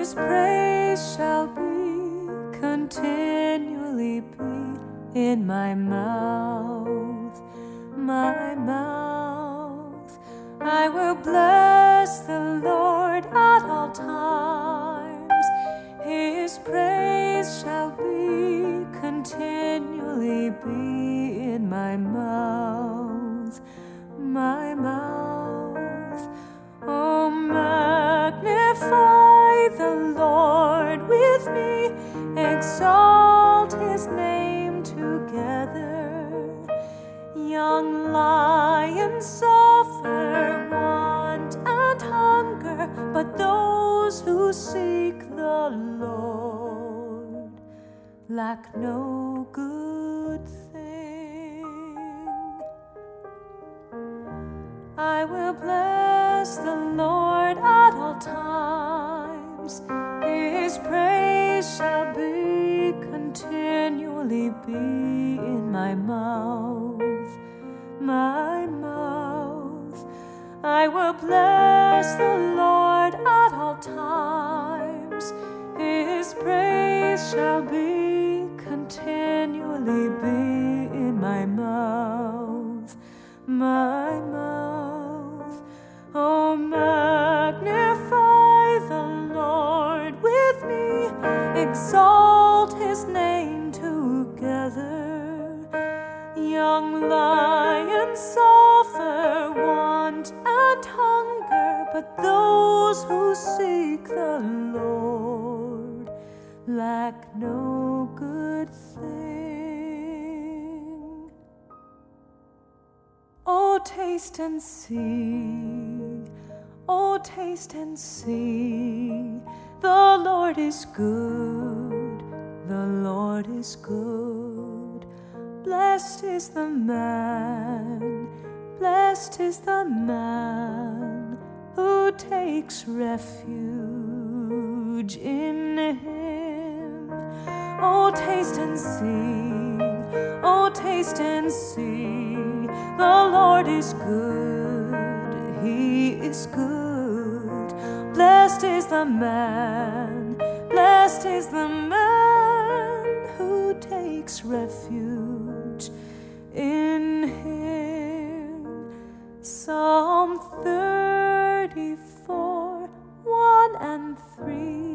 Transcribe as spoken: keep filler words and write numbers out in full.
His praise shall be, continually be in my mouth, my mouth. I will bless the Lord at all times. His praise shall be, continually be in my mouth, my mouth. Oh, magnify the Lord with me, exalt His name together. Young lions suffer want and hunger, but those who seek the Lord lack no good thing. I will bless the Lord at all times. His praise shall be, continually be in my mouth, my mouth. I will bless the Lord at all times. His praise shall be, continually be in my mouth, my mouth. Oh, magnify the Lord with me, exalt His name together. Young lions suffer want and hunger, but those who seek the Lord lack no good thing. Oh, taste and see, oh, taste and see, the Lord is good, the Lord is good. Blessed is the man, blessed is the man who takes refuge in Him. Oh, taste and see, oh, taste and see, the Lord is good, He is good. Blessed is the man, blessed is the man who takes refuge in Him. Psalm thirty-four, one and three.